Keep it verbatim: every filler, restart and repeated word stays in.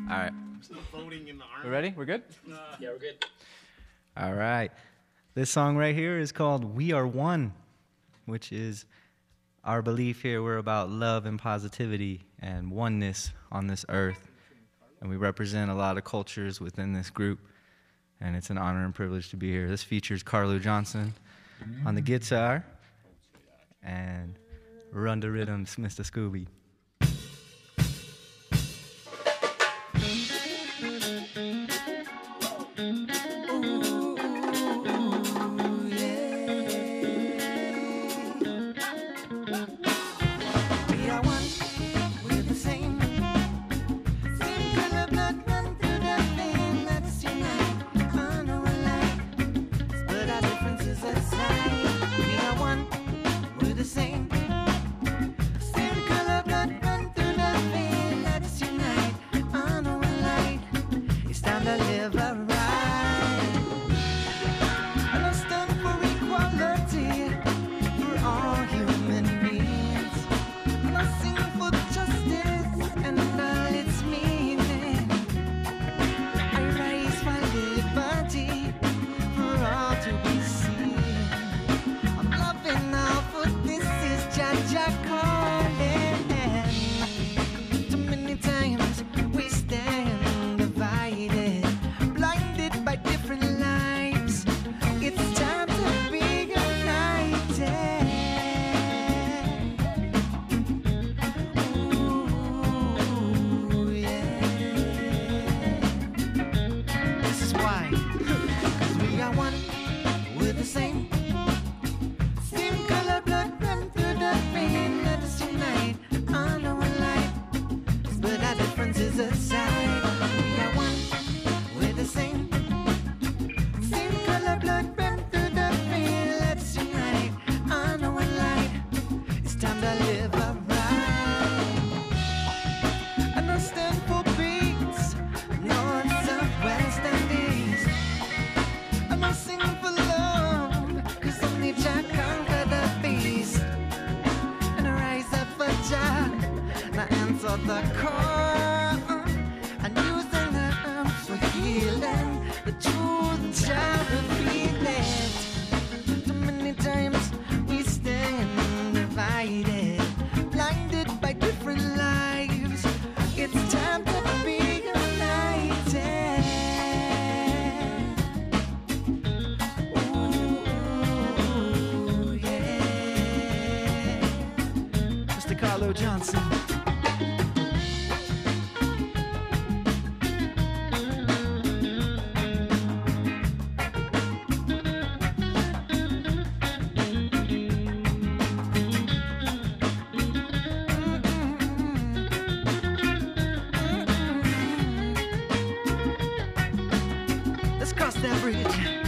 All right. Still voting in the army. We ready? We're good? Uh, Yeah, we're good. All right. This song right here is called We Are One, which is our belief here. We're about love and positivity and oneness on this earth. And we represent a lot of cultures within this group. And it's an honor and privilege to be here. This features Carlo Johnson on the guitar and Run the Rhythms, Mister Scooby. The core and using them for healing. The truth shall reveal it. Too many times we stand divided, blinded by different lives. It's time to be united. Ooh, yeah. Mister Carlo Johnson. Cross that bridge.